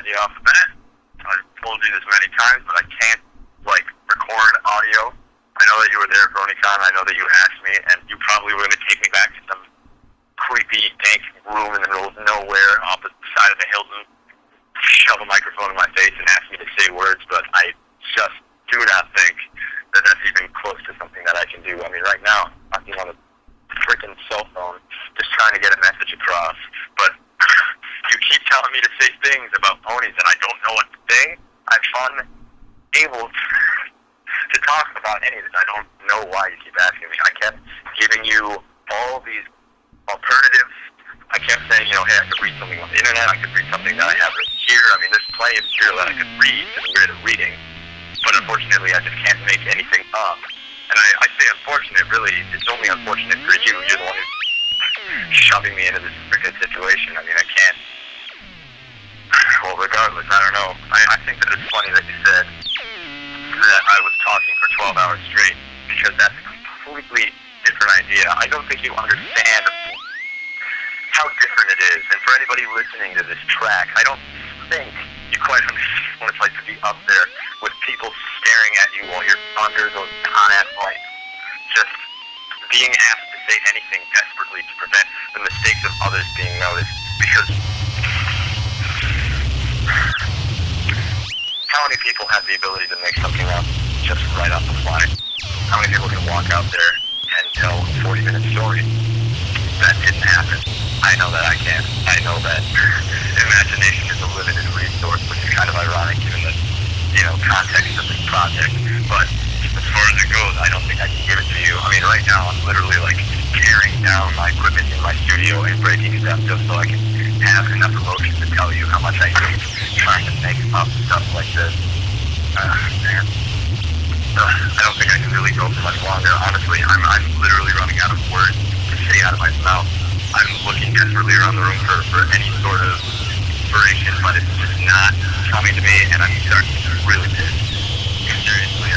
idea off the bat. I've told you this many times, but I can't, record audio. I know that you were there at BronyCon. I know that you asked me, and you probably were going to take me back to some creepy, dank room in the middle of nowhere off the side of the Hilton, shove a microphone in my face and ask me to say words, but I just do not think that that's even close to something that I can do. I mean, right now, I'm on a freaking cell phone just trying to get a message across, but you keep telling me to say things about ponies and I don't know what to say. I'm unable to talk about any of this. I don't know why you keep asking me. I kept giving you all these alternatives. I kept saying, hey, I could read something on the internet. I could read something that I have written here. I mean, there's plenty of material that I could read and be good at reading. But unfortunately, I just can't make anything up. And I say unfortunate, really, it's only unfortunate for you. You're the one who's shoving me into this freaking situation. I mean, I can't. Well, regardless, I don't know. I think that it's funny that you said that I was talking for 12 hours straight, because that's a completely different idea. I don't think you understand how different it is. And for anybody listening to this track, I don't think you quite understand what it's like to be up there with people staring at you while you're under those hot-ass lights, just being asked to say anything desperately to prevent the mistakes of others being noticed. Because how many people have the ability to make something up just right off the fly? How many people can walk out there and tell a 40-minute story? That didn't happen. I know that I can. I know that imagination is a limited resource, which is kind of ironic given the, context of this project. But as far as it goes, I don't think I can give it to you. I mean, right now I'm literally tearing down my equipment in my studio and breaking stuff just so I can have enough emotion to tell you how much I hate trying to make up stuff like this. Man. I don't think I can really go for much longer. Honestly, I'm literally running out of words to say out of my mouth. I'm looking desperately around the room for any sort of inspiration, but it's just not coming to me, and I'm starting to get really pissed. Seriously,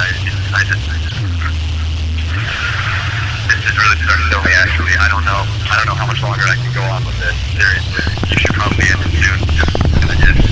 this is really starting to kill me, actually. I don't know how much longer I can go on with this. Seriously, you should probably end it soon. Just